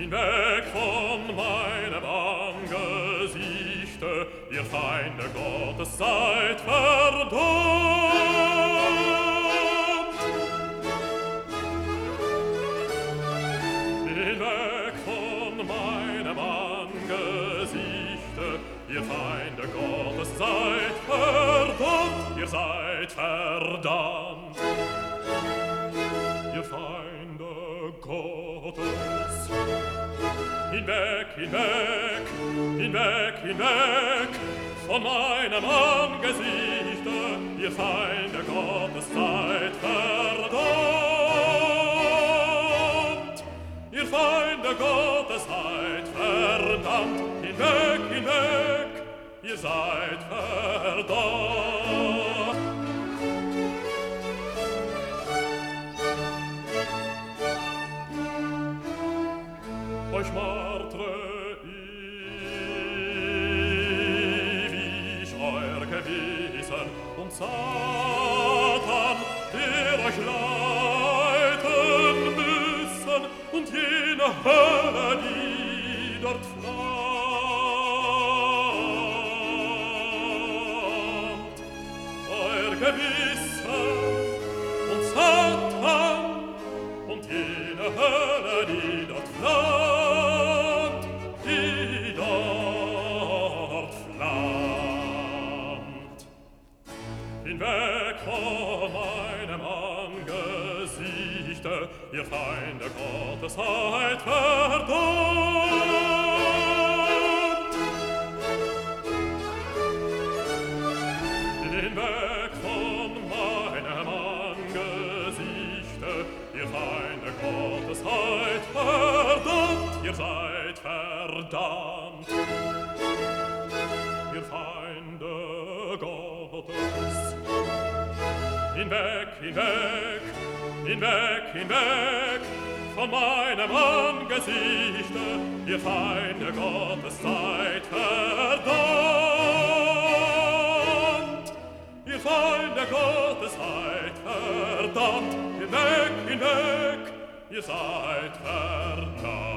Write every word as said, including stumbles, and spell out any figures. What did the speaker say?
Hinweg von meinem Angesichte, ihr Feinde Gottes, seid verdammt. Hinweg von meinem Angesichte, ihr Feinde Gottes, seid verdammt, ihr seid verdammt. Ihr Feinde Gottes, hinweg, hinweg, hinweg, hinweg, von meinem Angesichte, ihr Feinde Gottes, seid verdammt. Ihr Feinde Gottes, seid verdammt, hinweg, hinweg, ihr seid verdammt. Euch martre ewig euer Gewissen und Satan, der euch leiten müssen, und jene Hölle, die dort flammt. Euer Gewissen und Satan und jene Hölle, die dort flammt, die dort flammt. Hinweg von meinem Angesichte, ihr Feinde Gottes, seid verdammt. Hinweg von meinem Angesichte, ihr Feinde Gottes, seid verdammt, ihr seid verdammt. Ihr Feinde Gottes, hinweg, hinweg, hinweg, hinweg, von meinem Angesichte, ihr Feinde Gottes, seid verdammt. Ihr Feinde Gottes, seid verdammt, hinweg, hinweg, ihr seid verdammt.